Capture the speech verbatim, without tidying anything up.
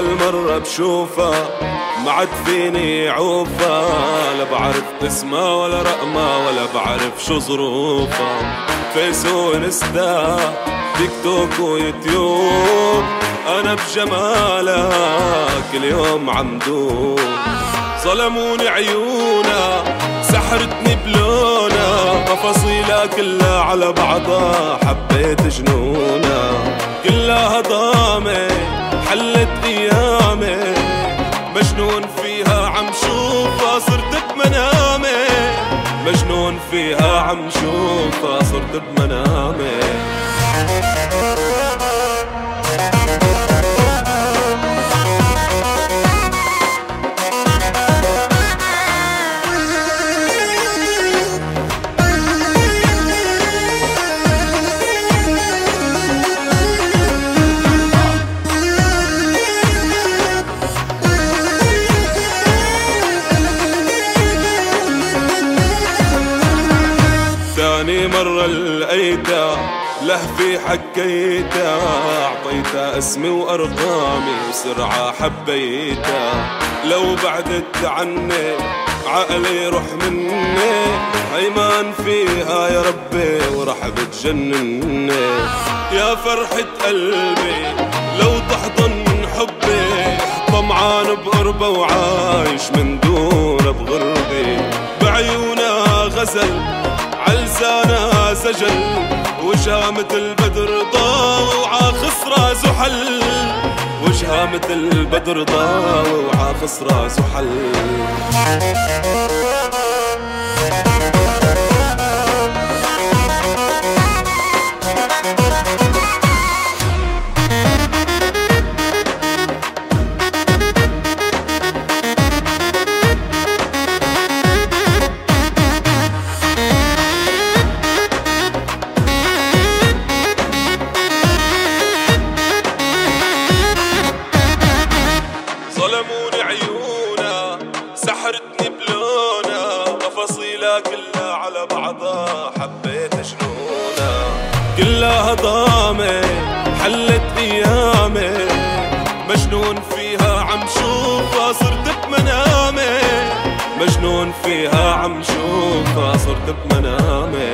وهالمرة بشوفها ما عاد فيني عوفها، لا بعرف اسمها ولا رقمها ولا بعرف شو ظروفها. فيس وانستا تيك توك ويوتيوب انا بجمالها كل يوم عم دوب. ظلموني عيونا سحرتني بلونا، تفاصيلها كلها على بعضها حبيت جنونا. كلها ضامة حلت ايامي، مجنون فيها عم شوفها صرت بمنامي. مجنون فيها عم شوفها صرت بمنامي. ثاني مرة لقيتها لهفي حكيتها، عطيتها اسمي وارقامي وسرعة حبيتها. لو بعدت عني عقلي روح مني، هيمان فيها يا ربي ورح بتجنني. يا فرحة قلبي لو تحضن حبي، طمعان بقربه وعايش من دونها بغربي. بعيونها غزل عالسانا سجل، وجهها متل بدر ضاوى وعاخصرها زحل. وجهها متل بدر ضاوى وعاخصرها زحل. ظلموني عيونا سحرتني بلونا، تفاصيلها كلها على بعضها حبيت جنونا. كلها ضامة حلت ايامي، مجنون فيها عم شوفها صرت بمنامي. مجنون فيها عم شوفها صرت بمنامي.